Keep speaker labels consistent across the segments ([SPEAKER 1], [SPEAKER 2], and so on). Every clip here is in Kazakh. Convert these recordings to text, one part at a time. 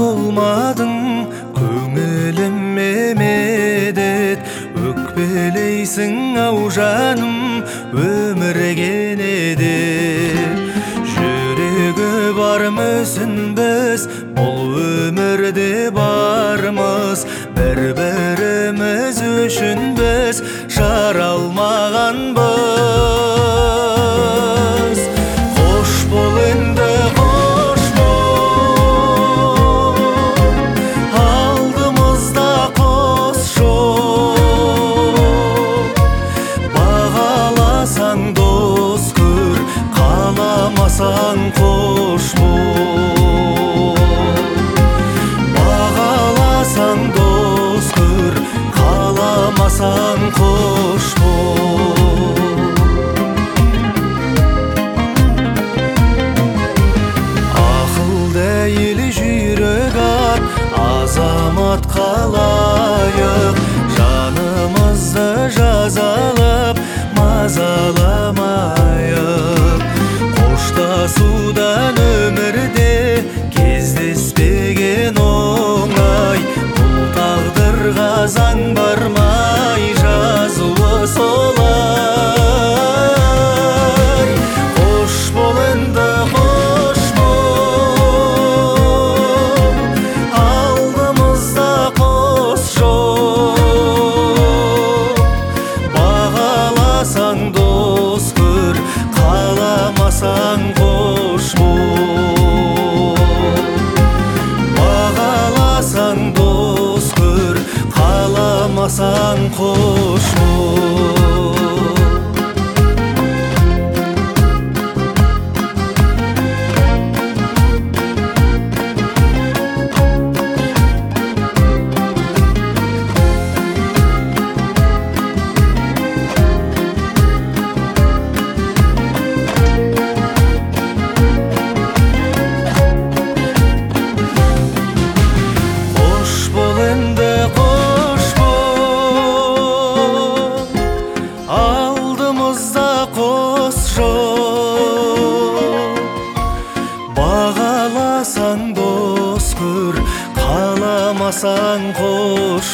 [SPEAKER 1] болмадың, көңіліме медет өкпелейсің ау жаным, өмірге не деп. Жүрегі бар мүсінбіз, бұл өмірде бармыз, бір-біріміз үшін біз жара алмағанбыз. Қош бол енді, қош бол, алдымызда қос жол. Бағаласаң дос көр, қаламасаң қош бол. Бағаласаң дос көр, қаламасаң қош бол. Ақылды әйел жүйрік ат, азаматқа лайық, жанымызды жазалап мазаламайық. Қоштасудан өмірде кездеспеген оңай, бұл тағдырға заң бармай жазуы солай. Қош бол енді, қош бол, алдымызда қос жол. Бағаласаң дос көр, қаламасаң қош бол. Бағаласаң дос көр, қаламасаң қош бол. Қош бол енді, қош бол, алдымызда қос жол. Бағаласаң дос көр, қаламасаң қош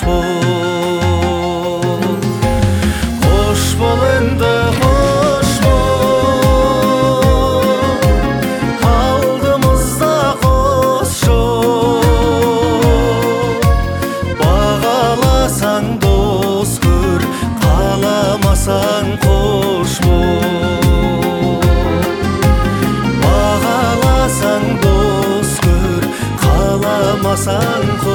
[SPEAKER 1] бол. Қош бол енді, қош бол, алдымызда қос жол. Бағаласаң дос көр, қаламасаң қош бол. Бағаласаң дос көр, қаламасаң қош бол.